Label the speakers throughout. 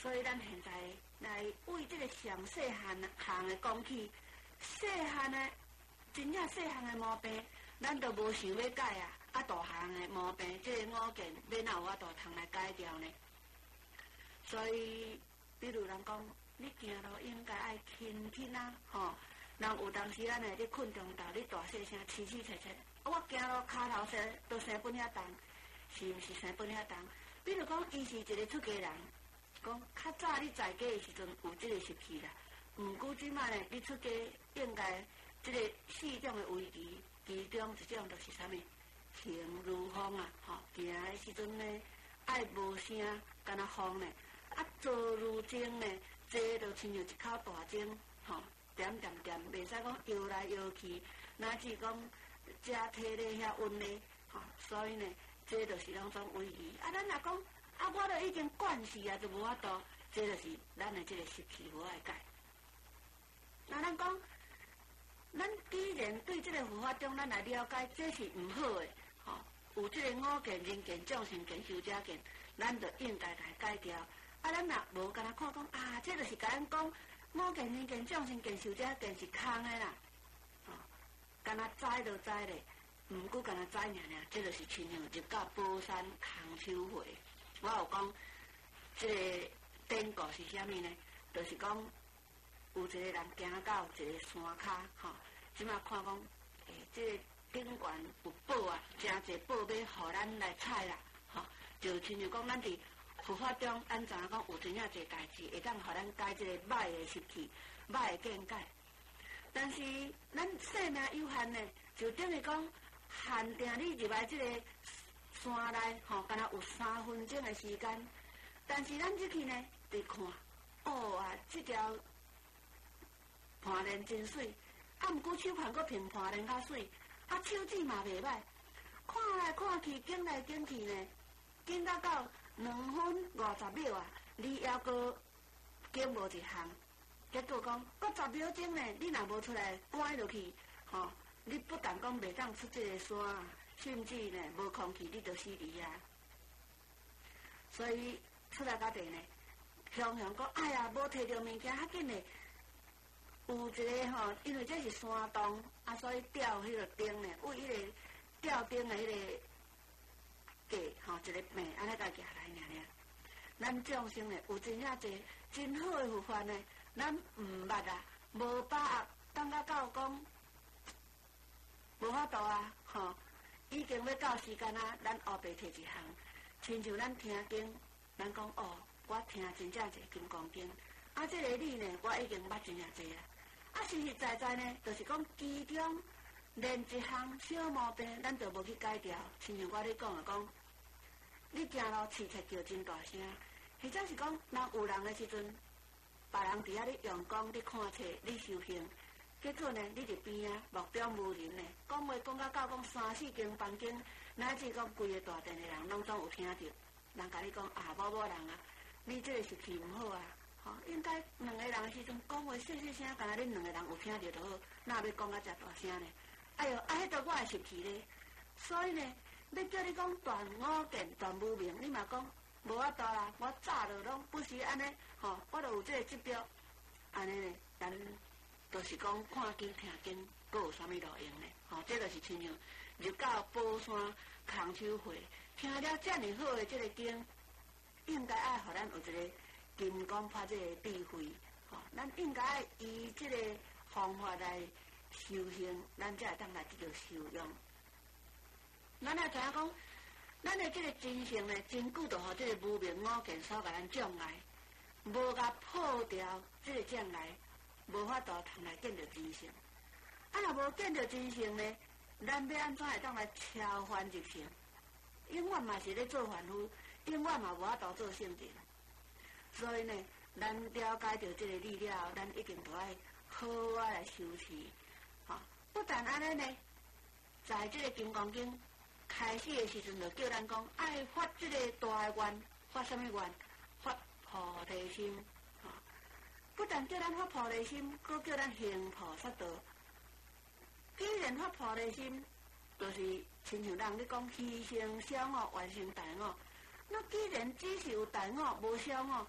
Speaker 1: 所以咱现在来为这个上细项的讲起，细项的真正细项的毛病，咱都无想要改啊。啊，大项的毛病，这个五件要哪有法度通来改掉呢？所以，比如人讲，你行路应该爱轻轻啊，吼。人有当时咱你困中昼，你大细声凄凄切切，我行路骹头都生本遐重，是毋是生本遐重？比如讲，伊是一个出家人，讲较早你在家的时阵有这个习气啦，毋过即摆呢，你出家应该这个4种的维持，其中一种就是啥物？行如风啊，吼，行的时阵呢，爱无声，敢若风呢，啊，坐如钟呢，坐就亲像一口大钟，吼。点，袂使讲摇来摇去，乃至讲遮体力遐温力，吼，所以呢，这就是两种维持。啊，咱若讲啊，我都已经惯势啊，就无法度，这就是咱的这个习气无爱改。那咱讲，咱既然对这个佛法中咱来了解，这是毋好的，吼，有这个5件、人见、众生见、修者见，咱就应该来改掉。啊，咱若无干那看讲啊，这就是甲咱讲。5件、人见、众生见、修者见是空的啦，吼，干那知就知咧，毋过干那知尔，这就是亲像入到宝山空手回。我有讲，这个典故是啥物呢？就是讲有一个人行到一个山骹，吼，即马看讲，这个顶悬有宝啊，真侪宝要互咱来采啦，吼，就亲像讲咱伫。佛法中，咱知影讲有真正侪代志会当互咱改这个歹的习气、歹的见解。但是咱生命有限呢，就等于讲限定你入来这个山内，吼，敢若有3分钟的时间。但是咱入去呢，得看，哦啊，这条盘莲真水，啊，毋过手盘阁平盘莲较水，啊，手指嘛袂歹，看来看去，经来经去呢，经到2分50秒啊，你还阁经无一项，结果讲，阁10秒钟呢，你若无出来赶落去，吼，你不但讲袂当出这个山啊，甚至呢无空气，你就死伫遐。所以出来到地呢，常常讲，哎呀，无摕到物件，较紧的，有一个吼，因为这是山洞，啊，所以吊迄个钉呢，为迄个吊钉的迄个。架吼，一个病安尼甲夹来尔。咱众生呢，有真正侪真好的佛法呢，咱毋捌啊，无把握，等到讲无法度啊，吼，已经要到时间啊，咱后壁摕一项，亲像咱听经，咱讲哦，我听真正侪金刚经，啊，这个理呢，我已经捌真正侪啊，啊，实实在在呢，就是讲其中。连一项小毛病，咱就无去改掉。亲像我咧讲讲，你行路饲册叫真大声，或者是讲人有人的时阵，别人伫遐咧用功咧看册咧修行，结果呢，你伫边啊目中无人呢，讲话讲到讲3、4间房间，乃至讲规个大殿的人拢总有听到，人甲你讲啊，某人啊，你这个习气毋好啊，吼，应该2个人的时阵讲话细细声，敢若恁2个人有听到就好，哪要讲到遮大声呢？哎哟，啊，迄个我的习气咧，所以呢，要叫你讲断5件、断无明，你嘛讲无法度啦。我早就拢不是安尼，吼，我就有这个执着，安尼呢，咱就是讲看经听经，阁有啥物路用呢？吼，这就是亲像入到宝山空手会，听了遮尔好的这个经，应该爱互咱有一个金刚发这个智慧，吼，咱应该爱以这个方法来。修行，咱才会当来这个受用。咱也知影讲，咱的这个真性呢，真久就互这个无明5件所甲咱障碍，无甲破掉这个障碍，无法度通来见到真性。啊，若无见到真性呢，咱要安怎会当来超凡入圣？永远嘛是咧做凡夫，永远嘛无法度做圣人。所以呢，咱了解到这个理了，咱一定都爱好啊来修持。不但安尼呢，在这个《金刚经》开始的时阵，就叫咱讲爱发这个大的愿，发什么愿？发菩提心。不但叫咱发菩提心，搁叫咱行菩萨道。既然发菩提心，就是亲像人咧讲牺牲小我，完成大我。那既然只是有大我，无小我，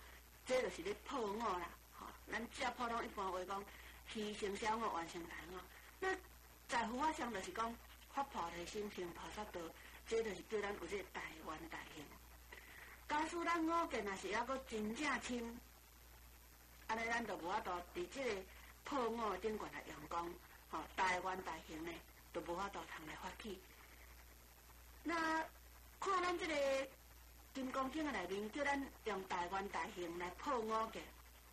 Speaker 1: 这就是咧破我啦，吼、咱遮普通一般话讲，牺牲小我，完成大我。那在佛法上就是讲，发菩提心，行菩萨道，这就是叫咱有这个大愿大行。假使咱五件若是还阁真正深，安尼咱就无法度伫这个破我的顶悬来用功，吼、大愿大行呢，就无法度通来发起。那看咱这个《金刚经》的内面，叫咱用大愿大行来破五件，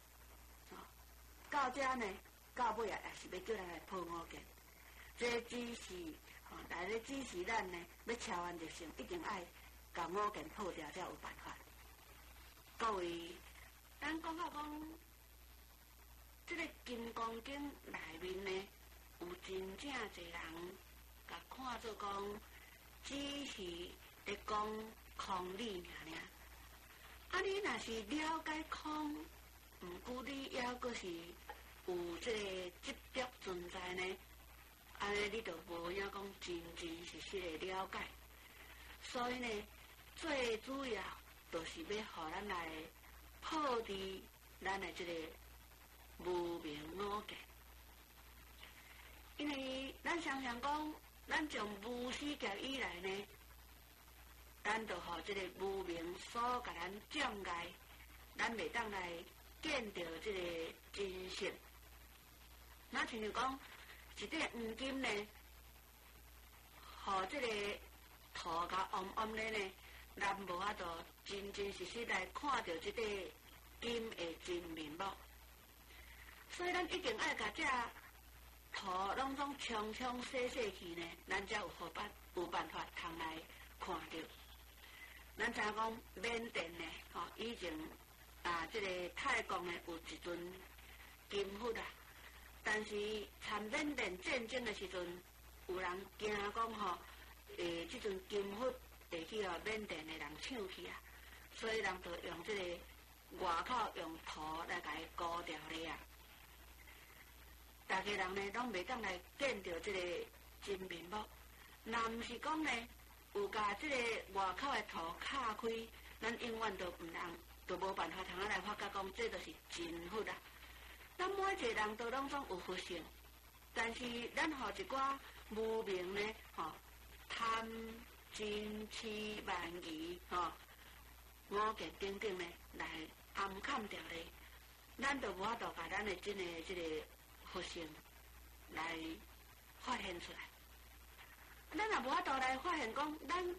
Speaker 1: 到这呢，到尾也是要叫咱来破五件。这只是来咧指示咱呢，要超愿入圣，一定爱把五件破掉，才有办法。各位，咱讲到讲，这个《金刚经》内面呢，有真正侪人甲看做讲，只是咧讲空理尔尔。啊，你若是了解空，毋过你还阁是有这个执着存在呢，安尼你就无影讲真实实的了解。所以呢，最主要就是要互咱来破除咱的这个无明五件。因为咱常常讲，咱从无始劫以来呢，咱就互这个无明所甲咱障碍，咱袂当来见到这个真实。那像讲一块黄金呢，互这个土甲暗暗的呢，咱无法度真实来看到这块金的真面目。所以咱一定爱甲这土拢总冲洗去呢，咱才有办法通来看到。咱知影讲缅甸呢，以前这个泰国呢有一尊金佛啊，但是参缅甸战争的时阵，有人惊讲这尊金佛会去缅甸的人抢去啊，所以人就用这个外口用土来甲伊糊掉咧啊。大家人呢拢袂当来见到这个真面目，若毋是讲呢有甲这个外口的土敲开，咱永远都毋通，都无办法通来发觉讲这就是真佛啊。咱每一个人都拢总有佛性，但是咱互一寡无明呢，贪嗔痴慢疑，五件等等呢来暗藏掉咧，咱就无法度把咱的真的这个佛性来发现出来。咱也无法度来发现讲，咱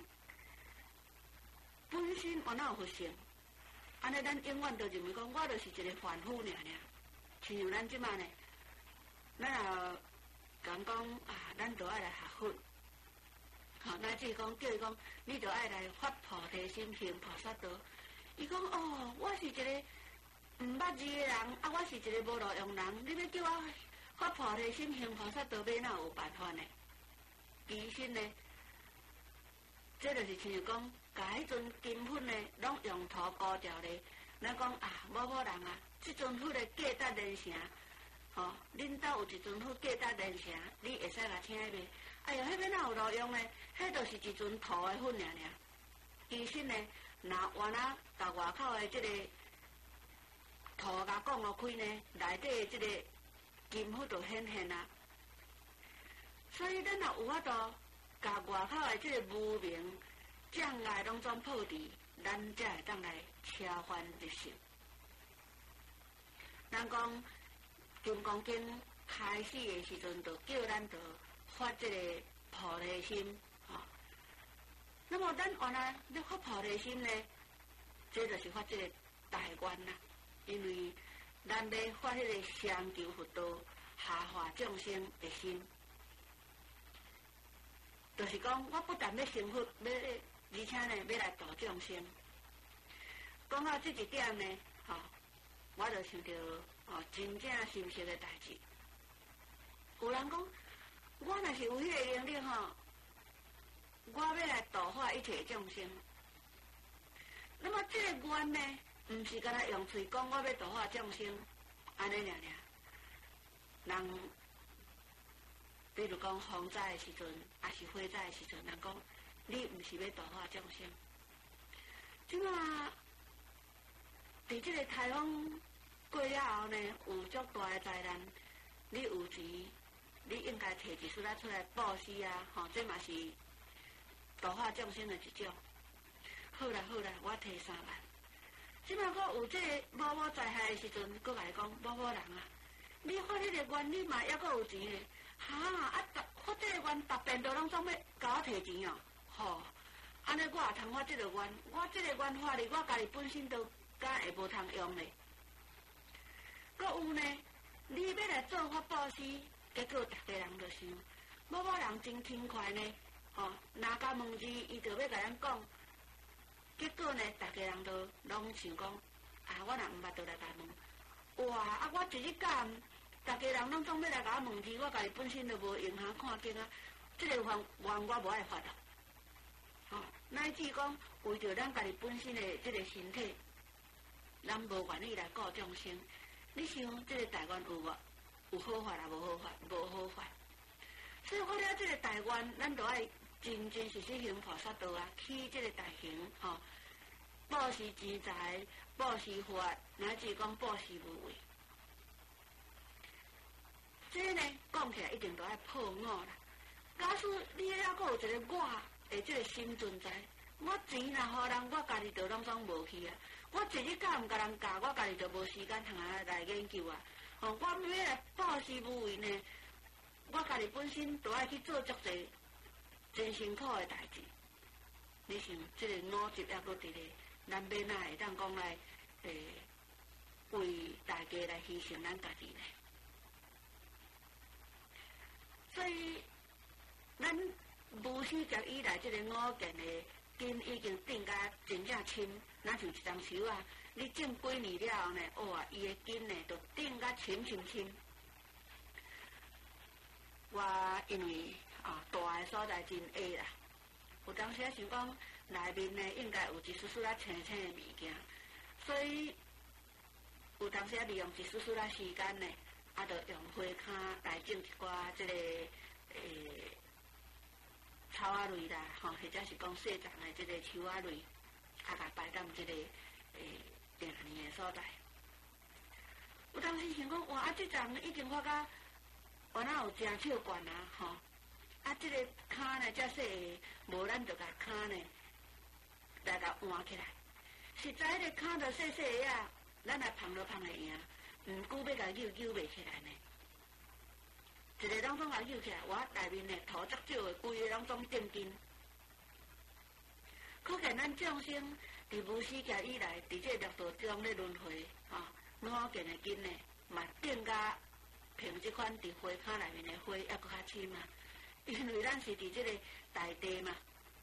Speaker 1: 本身有哪有佛性？安尼咱永远都认为讲，我就是一个凡夫尔尔。像咱即马呢，咱也讲咱就爱来学佛。咱只是讲叫伊讲，你就爱来发菩提心，行菩萨道。伊讲我是一个毋捌字的人，我是一个无路用人，你要叫我发菩提心，行菩萨道，要哪有办法呢？其实呢，这就是像讲，甲迄尊金粉呢，拢用土糊掉咧。咱讲某人啊，这尊佛的价值连城，恁兜有一尊佛价值连城，你会使甲请迄个。哎呀，迄个哪有路用呢？迄就是一尊土的粉尔尔。其实呢，若原来甲外口的这个土甲讲落开呢，内底的这个金佛就显现啊。所以咱若有法度甲外口的这个无明障碍拢总破除，咱才会当来超凡入圣。咱讲《金刚经》开始的时阵，就叫咱就发这个菩提心，那么咱原来要发菩提心呢，这就是发这个大愿啦。因为咱要发迄个相求佛道、下化众生的心，就是讲我不但要成佛，而且呢要来度众生。讲到这一点呢，我就想到真正深刻的代志。有人讲，我若是有迄个能力我要来度化一切众生。那么这个愿呢，毋是干那用嘴讲我要度化众生，安尼尔尔。人比如讲风灾的时阵，还是火灾的时阵，人讲你毋是要度化众生。即马伫即个台风过了后呢，有足大的灾难，你有钱，你应该摕一丝仔出来布施啊！吼，这嘛是度化众生的一种。好啦好啦，我摕3万。即摆佫有即个某某灾害的时阵，佫来讲某某人啊，你发迄个愿，你嘛还佫有钱咧？哈啊！发即个愿，逐遍都拢总要甲我摕钱哦。吼，安尼我也通发即个愿，我即个愿发哩，我家己本身都敢会无通用咧。佫有呢，你要来做法布施，结果逐个人就想，某某人真轻快呢，吼，拿甲问字，伊就要甲咱讲。结果呢，逐个人都拢想讲，啊，我若毋捌就来甲问。哇！啊，我一日干，逐个人拢总要来甲我问题，我家己本身都无用哈看见啊，即个愿我无爱发啊。吼，乃至讲为着咱家己本身的即个身体，咱无愿意来顾众生。你想，即个大愿有无？有好法啊，无好法，无好法。所以我了即个大愿，咱都爱真真实实行菩萨道啊，起即个大行吼，布施钱财，布施法，乃至讲布施无畏。这呢，讲起来一定都爱破我啦。假使你还佫有一个我的即个心存在，我钱若互人，我家己就拢总无去啊。我一日甲毋甲人教，我家己就无时间通来研究啊。吼，我要来布施无畏呢，我家己本身都爱去做足侪真辛苦的代志。你想，即个5级还佫伫咧，咱要哪会当讲来为大家来牺牲咱家己呢？所以，咱无始界以来，即个5件的根已经定甲真正深，若像一丛树啊，你种几年了后呢，哇，伊的根呢就定甲深。我因为大的所在真矮啦，有当时想讲内面呢应该有一丝丝仔青青的物件，所以有当时利用一丝丝仔时间呢，就用花骹来种一寡即个草仔类啦，或者是讲细丛的即个树仔类，甲摆踮即个定年的所在。有当时想讲，哇，即丛已经发甲原来有真少悬啊，吼！即个骹呢，遮细，无咱就甲骹呢来甲换起来。实在迄个骹就细细个啊，咱来碰都碰会赢，毋久要甲扭袂起来呢。一个拢总甲扭起来，我内面呢土足少的，规个拢总定根。可见咱众生伫无始界以来，伫这六道中咧轮回，5件的根呢，嘛定甲凭即款伫花骹内面的花还佫较深嘛，因为咱是伫即个大地嘛，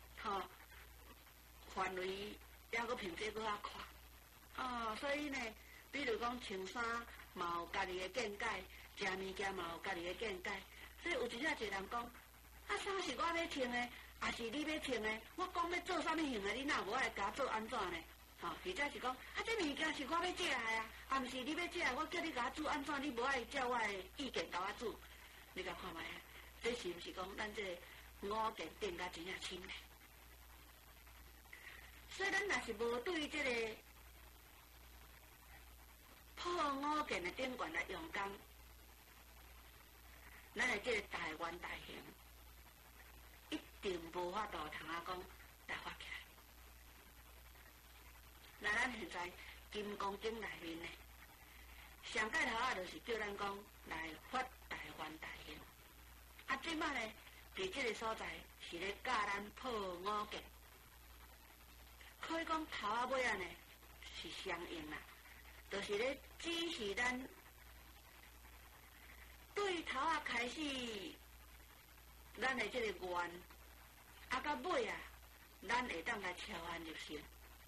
Speaker 1: 范围还佫凭这佫较宽，所以呢，比如讲穿衫嘛有家己的见解，食物件嘛有家己的见解，所以有真正侪人讲，衫是我要穿的，也是你要穿的，我讲要做啥物型的，你哪无爱甲我做安怎呢？或者是讲，这物件是我要食的啊，毋是你要食的，我叫你甲我煮安怎，你无爱照我的意见甲我煮，你甲看觅，这是毋是讲咱这5件定甲真正深呢？所以咱若是无对这个破5件的顶悬来用功，咱的这个大愿大行，一定无法度通讲来发起来。那咱现在金刚经内面呢，上盖头就是叫咱讲来发大愿大行。即摆呢，伫即个所在是咧教咱破5件，可以讲头尾呢是相应啦，就是咧指示咱对头开始，咱的即个愿，到尾咱会当来超安入成。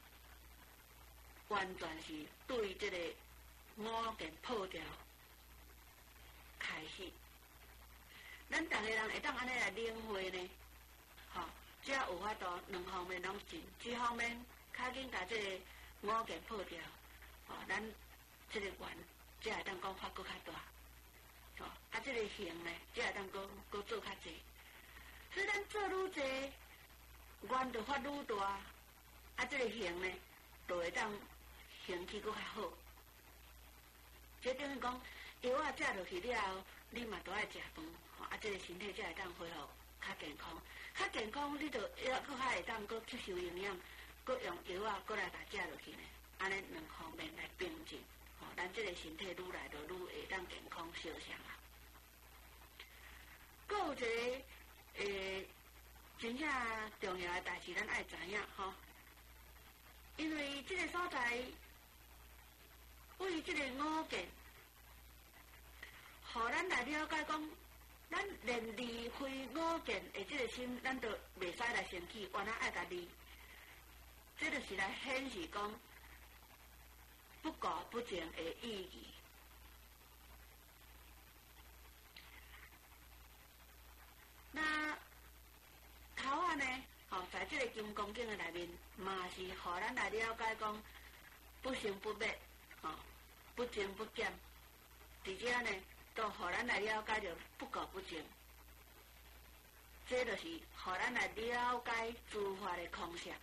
Speaker 1: 完全是对这个5件破掉开始，咱逐个人会当安尼来领会呢，才有法度2方面拢进，一方面较紧把这个5件破掉，咱这个愿才会当讲发佫较大，这个行呢才会当佫做较济，所以咱做愈济，愿就发愈大，这个行呢就会当形气佫较好。这等于讲药啊食落去了后，你嘛都爱食饭，吼啊，这个身体才会当恢复较健康。较健康，你就还佫较会当佫吸收营养，佫用药啊佫来甲食落去呢。安尼两方面来并进，吼，咱这个身体愈来就愈会当健康烧伤啊。佫有一个真正重要的代志，咱爱知影吼，因为这个所在为这个五件，互咱来了解讲，咱连离开五件的这个心，咱都袂使来生气，原来爱甲离，这就是来显示讲不垢不净的意义。那头啊呢？吼，在这个金刚经的内面，嘛是互咱来了解讲不生不灭，吼，不增不减。伫遮呢，都互咱来了解着不垢不净。这就是互咱来了解诸法的空相。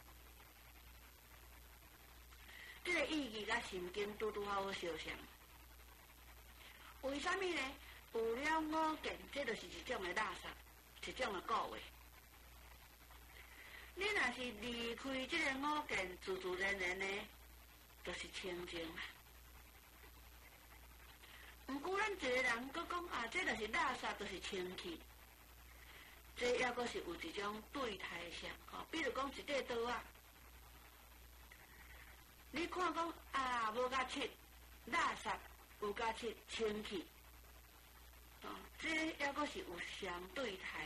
Speaker 1: 这个意义甲心经拄好相像。为什么呢？有了五件，这就是一种的垃圾，一种的故话。你若是离开这个五件，自自然然呢，就是清净啦。毋过咱一个人佫讲啊，这就是垃圾，就是清气。这抑佫是有一种对态相，吼，比如讲一块刀啊，你看讲啊，无甲切，垃圾有甲切，清气，哦，这抑佫是有相对态。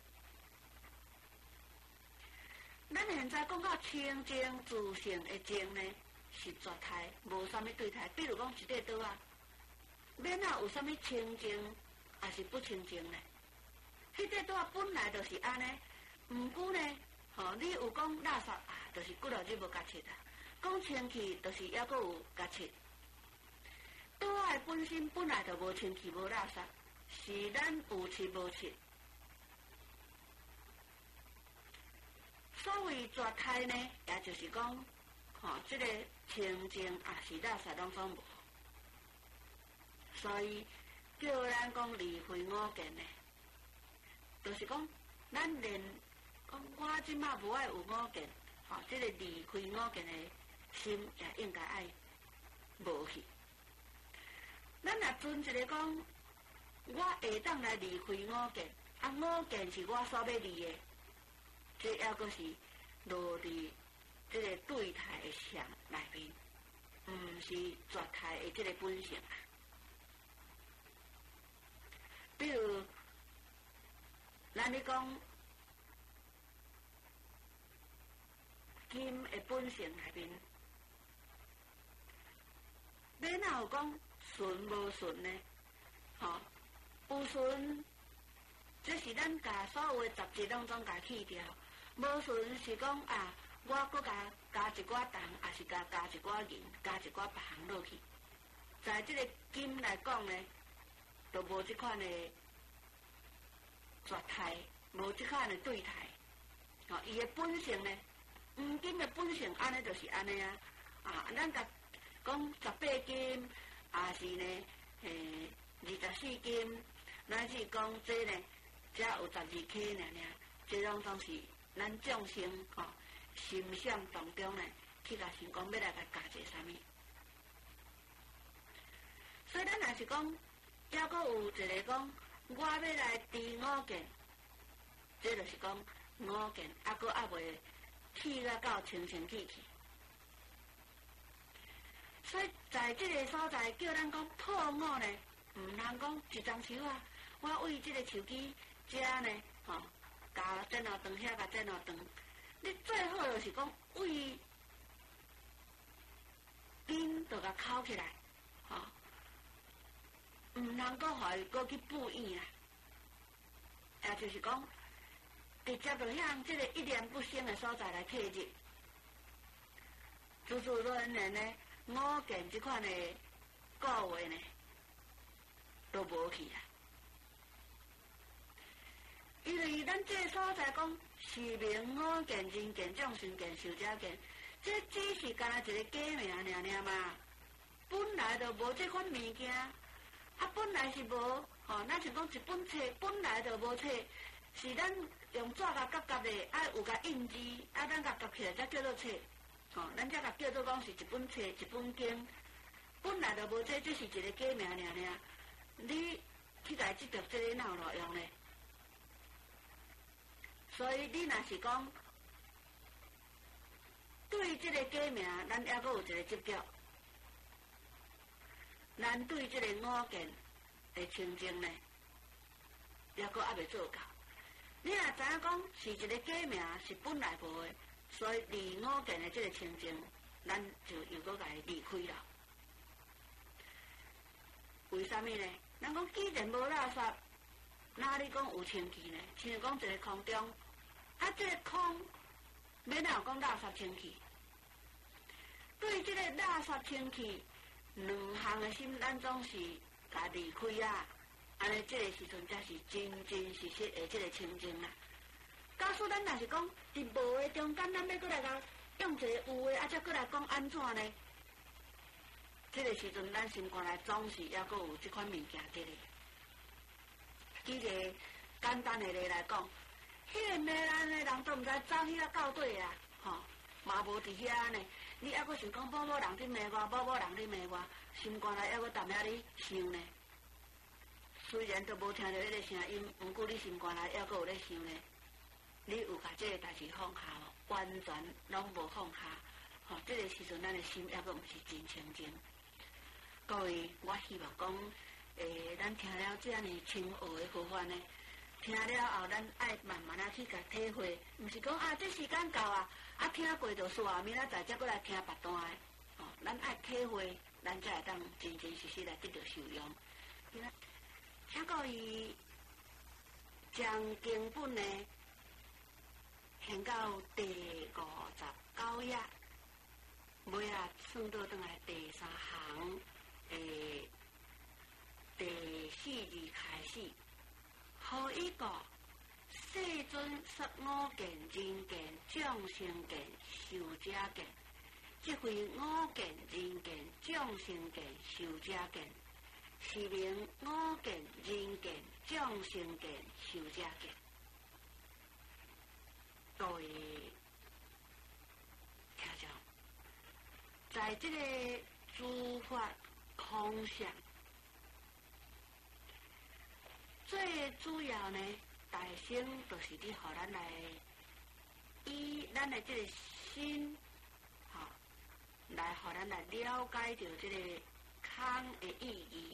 Speaker 1: 咱现在讲到清净自性的净呢，是绝态，无啥物对态。比如讲一块刀啊，免啊有啥物清净，也是不清净呢？迄块刀啊本来就是安尼，毋过呢，吼，你有讲垃圾啊，就是几落日无甲切啊；讲清气，就是抑佫有甲切。刀的本身本来就无清气无垃圾，是咱有切无切。所谓绝态呢，也就是讲，吼，这个清净也是垃圾拢总无，所以叫咱讲离开五件呢，就是讲咱连讲我即马无爱有五件，吼，这个离开五件的心也应该爱无去。咱若存一个讲，我会当来离开五件，啊，五件是我所要离的。这抑佫是落伫这个对态的相内面，毋是绝态的这个本性啊。比如，咱咧讲金的本性内面，你哪有讲纯无纯呢？吼，有纯，这是咱甲所有的杂质当中甲去掉。无纯是讲啊，我搁加一寡糖，也是加一寡银，加一寡别项落去。在这个金来讲呢，就无这款的绝态，无这款的对态。哦，伊的本性呢，黄金的本性安尼就是安尼啊。啊，咱甲讲18金，也是呢，24金，乃至讲这呢，只有12K 尔，这种都是。咱众生吼，心想当中呢，去甲想讲要来甲加一啥物，所以咱若是讲，抑佫有一个讲，我要来持五件，这就是讲五件，抑佫未去到清清气气。所以在这个所在，叫咱讲破五呢，毋通讲一张手啊，我为这个手机遮呢，吼。甲煎熬肠遐甲煎熬肠，你最好就是讲为筋就甲扣起来，吼，毋通搁互伊搁去补圆啊。也就是讲，直接就向这个一念不生的所在来切入，自自然然呢，五件这款的故话呢，都无去啊。因为咱这所在讲是名五件、人件、众生件、寿者件， 这只是干那一个假名尔嘛，本来就无这款物件，本来是无，咱是讲一本册本来就无册，是咱用纸甲夹的，有甲印字，咱甲夹起来才叫做册，咱才甲叫做讲是一本册一本经，本来就无这，只是一个假名尔，你去甲即着这个哪有路用呢？所以你若是讲对这个假名，咱还阁有一个执着，咱对这个五件的清净呢，还阁还未做到。你若知影讲是一个假名，是本来无的，所以离五件的这个清净，咱就又阁甲伊离开了。为什么呢？咱讲既然无垃圾，哪里讲有清气呢？亲像讲一个空中，这个空，免哪有讲垃圾清气？对这个垃圾清气，两项的心，咱总是甲离开啊。安尼，这个时阵才是真真实实的这个清净啦。假使咱若是讲伫无的中间，咱要过来甲用一个有的，才过来讲安怎呢？这个时阵，咱心肝内总是还阁有这款物件伫咧。举个简单的例来讲，迄个骂咱的人都毋知走去遐到底啊，嘛无伫遐呢。你还阁想讲某某人伫骂我，某某人伫骂我，心肝内还阁踮遐咧想呢。虽然都无听到迄个声音，毋过你心肝内还阁有咧想呢。你有甲这个代志放下无？完全拢无放下。这个时阵，咱的心还阁毋是真清净。各位，我希望讲，咱听了这样的清和的佛法呢，听了后，咱爱慢慢去甲体会，毋是讲这时间到啊，听过就煞，明仔载才过来听别段的。咱爱体会，咱才会当真真实实来得到受用。请各位将经本呢，献到第59页，尾啊算到转来第3行。第4字开始，何以个世尊说五件、人件、众生件、寿者件，即非五件、人件、众生件、寿者件，是名五件、人件、众生件、寿者件。各位听众，在这个诸法空相，最主要呢，大乘就是伫互咱来以咱的这个心，来互咱来了解到这个空的意义。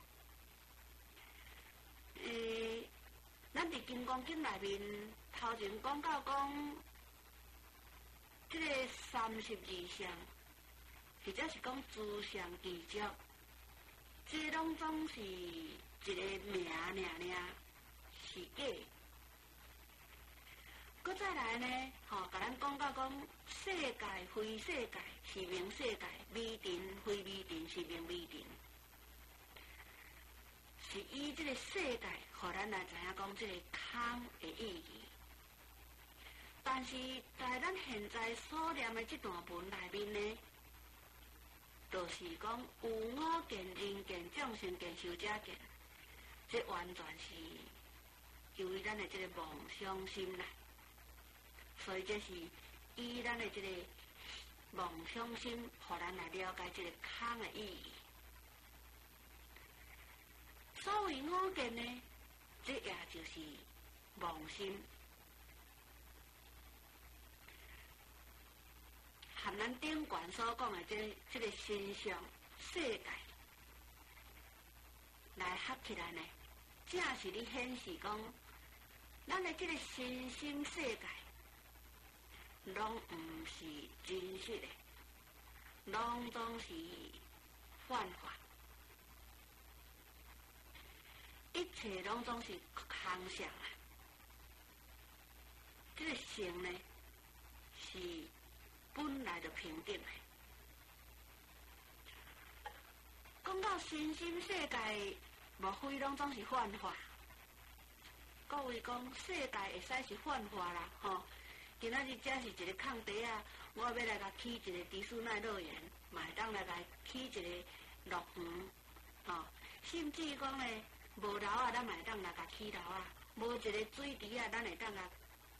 Speaker 1: 咱伫《金刚经》内面头前讲到讲，这个32相，或者是讲诸相具足。这拢总是一个名是假。搁再来呢，甲咱讲到讲世界非世界是名世界，微尘非微尘是名微尘，是以这个世界，互咱来知影讲这个空的意义。但是在咱现在所念的这段文内面呢，就是讲有五件、人件、众生件、寿者件，这完全是由于咱的这个妄想心啦，所以这是以咱的这个妄想心，互咱来了解这个空的意义。所谓五件呢，这也就是妄心。含咱顶悬所讲的这个身相世界来合起来呢，正是咧显示讲，咱的这个身心世界，拢毋是真实的，拢总是幻化，一切拢总是空相啊。这个性呢，是本来就平等的。讲到身心世界，无非拢总是幻化。各位讲世界会使是幻化啦，其今仔日这是一个空地啊，我要来甲起一个迪士尼乐园，嘛会当来甲起一个乐园，哦，甚至讲咧无楼啊，咱嘛会当来甲起楼啊，无一个水池啊，咱会当来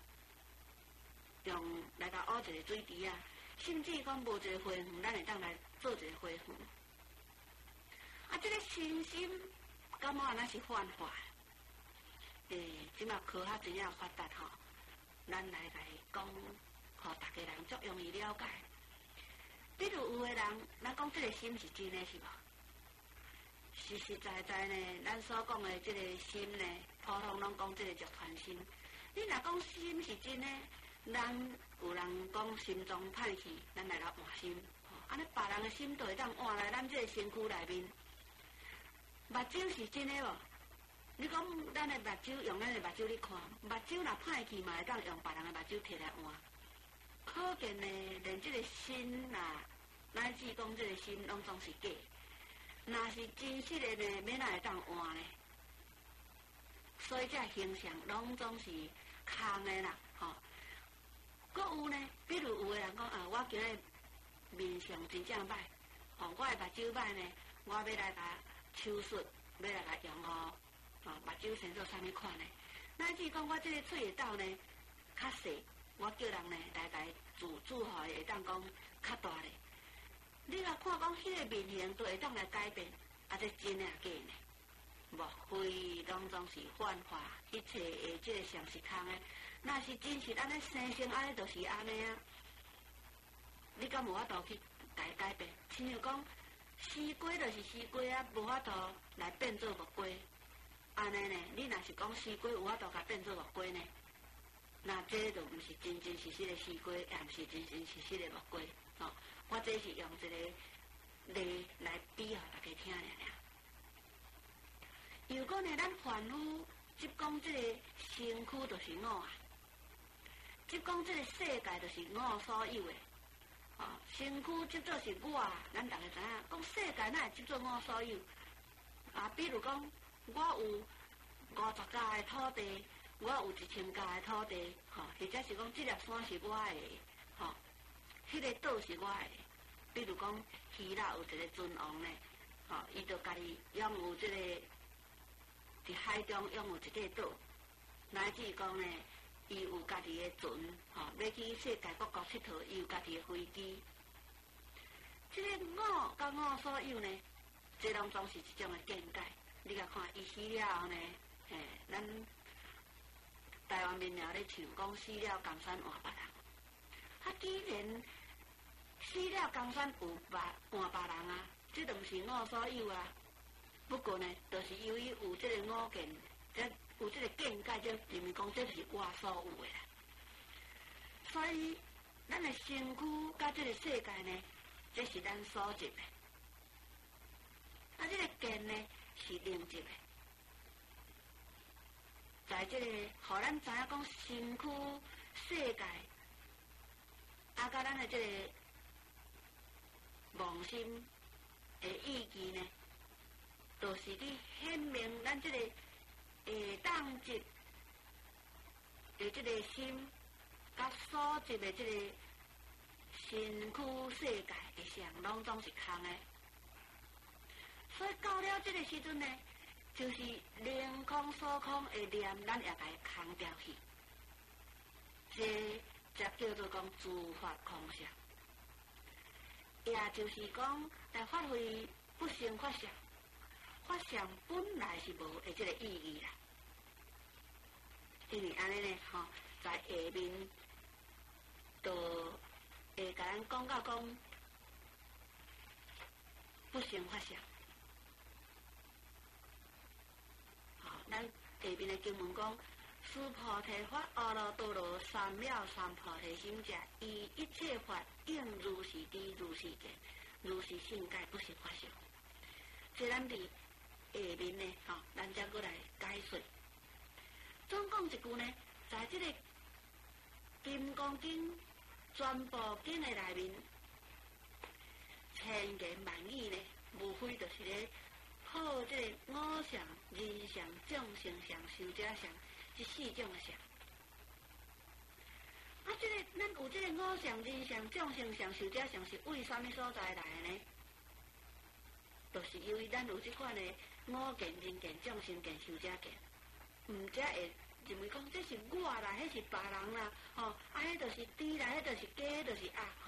Speaker 1: 用来甲挖一个水池啊，甚至讲无一个花园，咱会当来做一个花园。啊，这个身心感觉安那是幻化。即马科学真正发达吼，咱来讲，互大家人足容易了解。比如有个人，咱讲这个心是真的，是无？实实在在呢，咱所讲的这个心呢，普通拢讲这个叫传心。你若讲心是真的，咱有人讲心脏歹去，咱来甲换心。安尼别人的心都会当换来咱这个身躯内面。目睭是真的无？你讲咱的目睭用咱的目睭去看，目睭若歹去，嘛会当用别人的目睭摕来换。可见呢，连这个心啊，乃至讲这个心，拢总是假。若是真实的呢，免哪会当换呢？所以这形象拢总是空的啦，吼。搁有呢，比如有个人讲啊，我今日面相真正歹，吼，我的目睭歹呢，我要来甲手术，要来甲用哦，目睭先做啥物款呢？乃至讲我这个喙的斗呢较细，我叫人呢来甲注吼，会当讲较大咧。你若看讲迄个面型都会当来改变，啊，这真诶假呢？莫非拢总是幻化，一切的这个像是空诶？若是真是安尼生成安尼，就是安尼啊！你敢无法度去改变？亲像讲，丝瓜就是丝瓜啊，无法度来变做木瓜。安尼呢？你若是讲丝瓜有法度甲变做木瓜呢？那这就毋是真真实实的丝瓜，也毋是真真实实的木瓜。哦，我这是用一个例来比互大家听尔。如果呢，咱凡夫即讲这个身躯就是我啊，即讲这个世界就是我所有的。哦，身躯即做是我，咱大家知影，讲世界哪会即做我所有？啊，比如讲，我有50甲的土地，我有1000甲的土地，吼，或者是讲这粒山是我的，吼，迄个岛是我的。比如讲，希腊有一个君王呢，吼，伊就家己拥有这个伫海中拥有一个岛，乃至讲呢，伊有家己的船，吼，要去世界各国佚佗，伊有家己的飞机。这个我甲我所有呢，这拢总是一种的见解。你甲看，伊死了后呢，咱台湾民谣咧唱讲死了江山换别人。啊，既然死了江山有换别人啊，这都毋是我所有啊。不过呢，就是由于有这个我见，有这个见解，这认为讲这是我所有的啦。所以，咱的身躯甲这个世界呢，这是咱所执的。啊，这个见呢是另执的。在这个，互咱知影讲身躯、世界，啊，甲咱的这个妄心的意义呢，都是伫显明咱这个当执的这个心，甲所执的这个身躯、世界的相，拢总是空的。所以到了这个时阵呢，就是凌空所空的念，咱也该空掉去。这才叫做讲自发空相，也就是讲来发挥不生法相。法相本来是无的这个意义啦，因为安尼呢，吼，在下面就会甲咱讲到讲不生法相。咱下面的经文讲，此菩提法阿耨多罗三藐三菩提心者，以一切法应如是知，如是见，如是性解，不是法相。这咱伫下面呢，吼，咱再过来解说。总讲一句呢，在这个《金刚经》全部经的内面，千言万语呢，无非就是咧。好，这个我相、人相、众生相、寿者相，这4种的相。 啊，这个咱有这个五相、人相、众生相、寿者相是为什么所在来的呢？就是由于咱有这款的五见、人见、众生见、寿者见，毋则会认为讲这是我啦，迄是别人啦，吼，啊，迄就是猪啦，迄就是鸡，迄就是鸭，